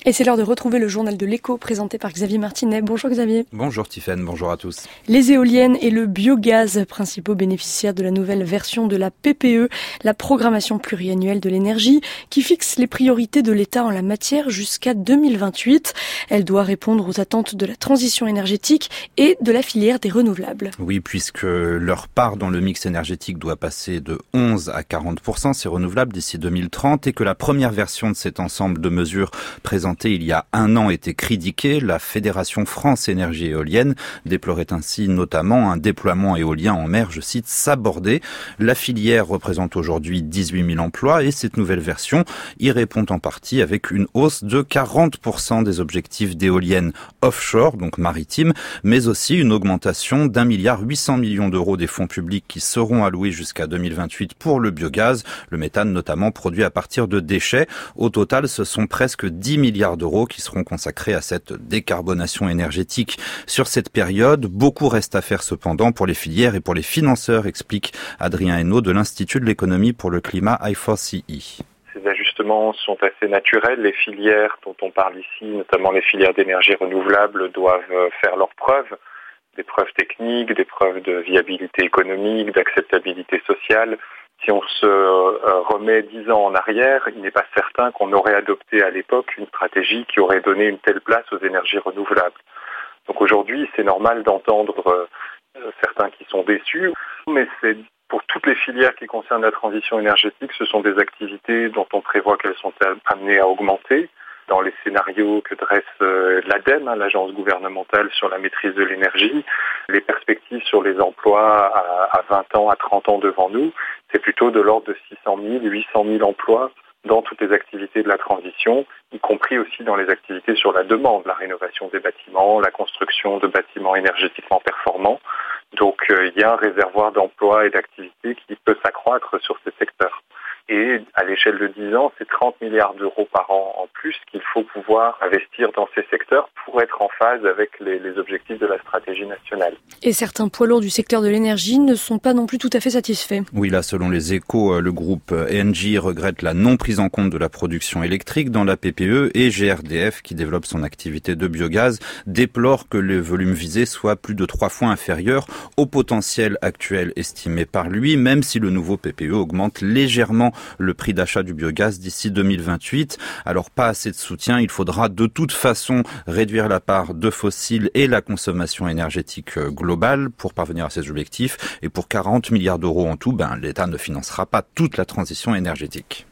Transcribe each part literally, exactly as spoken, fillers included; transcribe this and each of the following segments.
Et c'est l'heure de retrouver le journal de l'écho présenté par Xavier Martinet. Bonjour Xavier. Bonjour Tiffaine, bonjour à tous. Les éoliennes et le biogaz, principaux bénéficiaires de la nouvelle version de la P P E, la programmation pluriannuelle de l'énergie, qui fixe les priorités de l'État en la matière jusqu'à deux mille vingt-huit. Elle doit répondre aux attentes de la transition énergétique et de la filière des renouvelables. Oui, puisque leur part dans le mix énergétique doit passer de onze à quarante pour cent, ces renouvelables d'ici deux mille trente, et que la première version de cet ensemble de mesures présentées il y a un an était critiquée. La Fédération France Énergie Éolienne déplorait ainsi notamment un déploiement éolien en mer, je cite, sabordé. La filière représente aujourd'hui dix-huit mille emplois et cette nouvelle version y répond en partie avec une hausse de quarante pour cent des objectifs d'éoliennes offshore, donc maritimes, mais aussi une augmentation d'un milliard huit cents millions d'euros des fonds publics qui seront alloués jusqu'à deux mille vingt-huit pour le biogaz, le méthane notamment produit à partir de déchets. Au total, ce sont presque dix milliards d'euros qui seront consacrés à cette décarbonation énergétique. Sur cette période, beaucoup reste à faire cependant pour les filières et pour les financeurs, explique Adrien Hainaut de l'Institut de l'économie pour le climat I four C E. Ces ajustements sont assez naturels. Les filières dont on parle ici, notamment les filières d'énergie renouvelable, doivent faire leurs preuves, des preuves techniques, des preuves de viabilité économique, d'acceptabilité sociale. Si on se remet dix ans en arrière, il n'est pas certain qu'on aurait adopté à l'époque une stratégie qui aurait donné une telle place aux énergies renouvelables. Donc aujourd'hui, c'est normal d'entendre certains qui sont déçus, mais c'est pour toutes les filières qui concernent la transition énergétique, ce sont des activités dont on prévoit qu'elles sont amenées à augmenter. Dans les scénarios que dresse l'ADEME, l'agence gouvernementale sur la maîtrise de l'énergie, les perspectives sur les emplois à vingt ans, à trente ans devant nous, c'est plutôt de l'ordre de six cent mille, huit cent mille emplois dans toutes les activités de la transition, y compris aussi dans les activités sur la demande, la rénovation des bâtiments, la construction de bâtiments énergétiquement performants. Donc euh, il y a un réservoir d'emplois et d'activités qui peut s'accroître sur ces secteurs. Et à l'échelle de dix ans, c'est trente milliards d'euros par an en plus qu'il faut pouvoir investir dans ces secteurs pour être en phase avec les, les objectifs de la stratégie nationale. Et certains poids lourds du secteur de l'énergie ne sont pas non plus tout à fait satisfaits. Oui, là, selon les Échos, le groupe Engie regrette la non prise en compte de la production électrique dans la P P E et G R D F, qui développe son activité de biogaz, déplore que le volume visé soit plus de trois fois inférieur au potentiel actuel estimé par lui, même si le nouveau P P E augmente légèrement le prix d'achat du biogaz d'ici deux mille vingt-huit. Alors pas assez de soutien, il faudra de toute façon réduire la part de fossiles et la consommation énergétique globale pour parvenir à ces objectifs. Et pour quarante milliards d'euros en tout, ben, l'État ne financera pas toute la transition énergétique.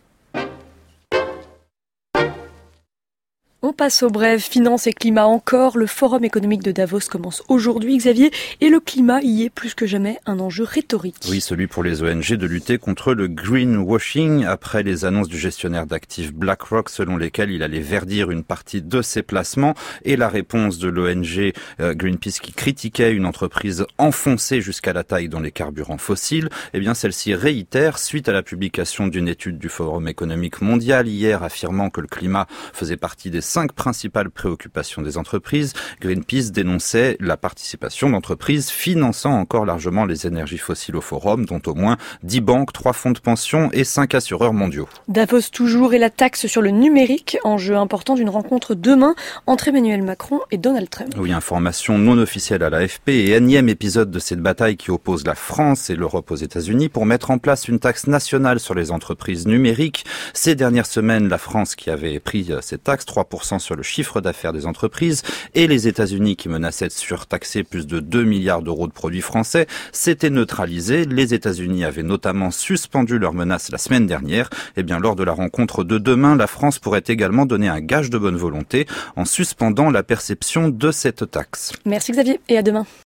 On passe au bref, finance et climat encore. Le forum économique de Davos commence aujourd'hui, Xavier, et le climat y est plus que jamais un enjeu rhétorique. Oui, celui pour les O N G de lutter contre le greenwashing après les annonces du gestionnaire d'actifs BlackRock selon lesquelles il allait verdir une partie de ses placements et la réponse de l'O N G euh, Greenpeace qui critiquait une entreprise enfoncée jusqu'à la taille dans les carburants fossiles. Eh bien, celle-ci réitère suite à la publication d'une étude du Forum économique mondial hier affirmant que le climat faisait partie des cinq principales préoccupations des entreprises. Greenpeace dénonçait la participation d'entreprises finançant encore largement les énergies fossiles au forum, dont au moins dix banques, trois fonds de pension et cinq assureurs mondiaux. Davos toujours et la taxe sur le numérique, enjeu important d'une rencontre demain entre Emmanuel Macron et Donald Trump. Oui, information non officielle à l'A F P et énième épisode de cette bataille qui oppose la France et l'Europe aux États-Unis pour mettre en place une taxe nationale sur les entreprises numériques. Ces dernières semaines, la France qui avait pris cette taxe, trois pour cent sur le chiffre d'affaires des entreprises, et les États-Unis qui menaçaient de surtaxer plus de deux milliards d'euros de produits français, s'étaient neutralisés. Les États-Unis avaient notamment suspendu leurs menaces la semaine dernière. Eh bien, lors de la rencontre de demain, la France pourrait également donner un gage de bonne volonté en suspendant la perception de cette taxe. Merci Xavier et à demain.